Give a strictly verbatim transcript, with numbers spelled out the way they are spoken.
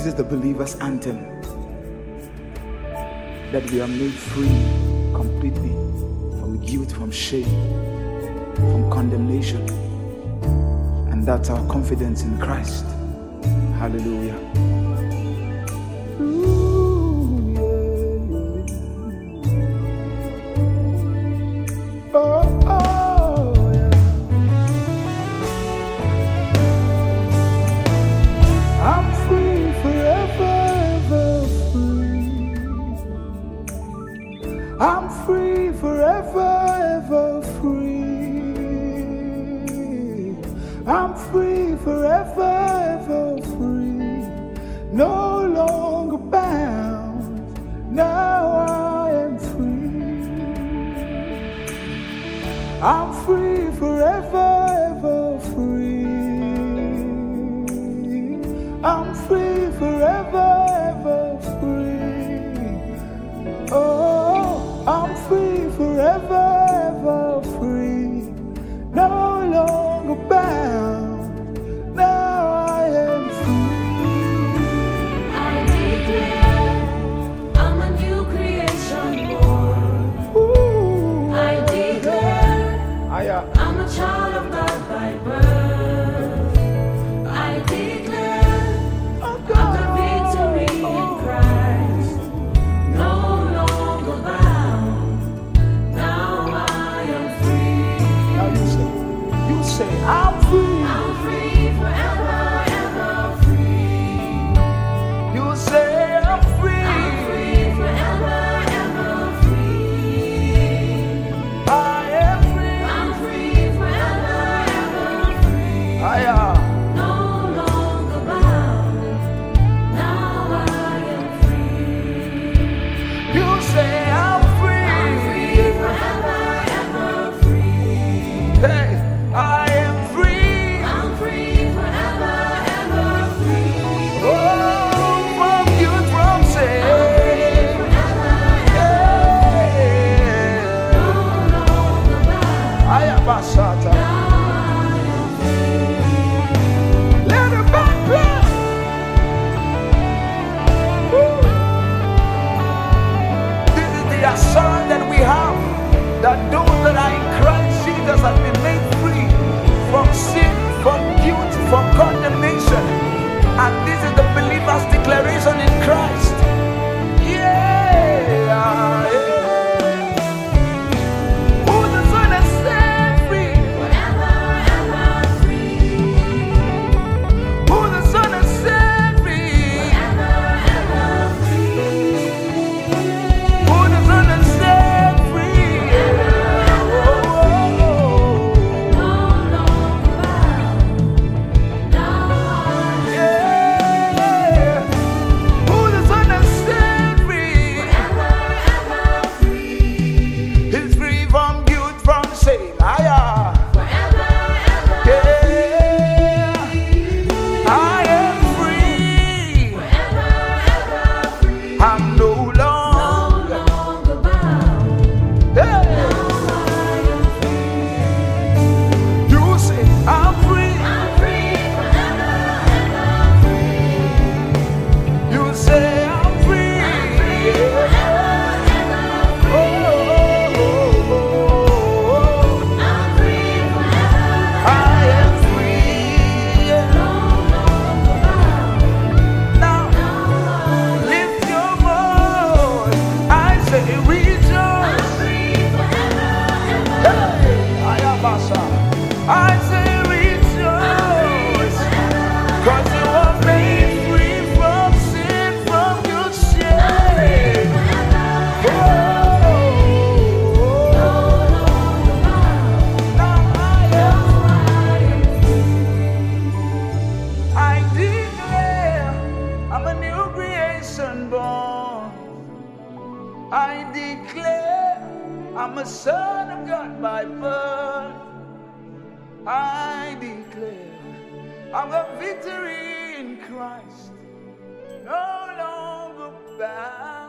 This is the believer's anthem, that we are made free completely from guilt, from shame, from condemnation. And that's our confidence in Christ. Hallelujah. Oh, oh, yeah. I'm free forever, ever free. I'm free forever, ever free. I'm free forever, ever free. No longer bound. Now I am free. I'm free forever, ever free. I'm free forever, ever free. Oh, I'm free forever, ever free. No longer bound. Now I am free. I declare I'm a new creation born. Ooh, I declare I am. I'm a child of God by birth. I declare I've got victory in Christ. No longer bound. Now I am free. Now you say, you say, I'm free. I'm free forever, ever free. You say, I'm free. I'm free forever, ever free. I am free. I'm free forever, ever free. I am. No longer bound. Now I am free. You say, I'm free. I'm free forever, ever free. Hey, I am free. I'm free forever, ever free. Oh, from guilt, from sin. No longer bound. I am Basata. Let the band play. Woo. This is the assurance that we have, that those that are in Christ Jesus have been made free from sin, from guilt, from condemnation. And this is the believer's declaration in Christ. Yeah, yeah. Who the Son has set free? Forever, ever free. Who the Son has set free? Forever, ever free. Who the Son has set free? Oh, oh, No longer bound. Now I oh. Yeah. Who the Son has set free? forever, ever free. He's free from guilt, from shame. Ah, yeah. Forever, ever Yeah. I am free. forever, ever free. I'm no No longer. longer bound. Hey. Now I am free. You say, I'm free. I'm free forever, ever free. You say, I'm free. I'm free forever, ever Oh, free. oh, oh, oh, oh. I'm free forever, I am free. no longer bound. Now, Now I lift your voice. I say, am rejoice. free forever, ever Hey, I am Basha. I say, rejoice. Cause you are made free from sin, from your shame. Oh, now I am. I declare I'm a new creation born. I declare I'm a son of God by birth. I declare I've got victory in Christ. No longer bound.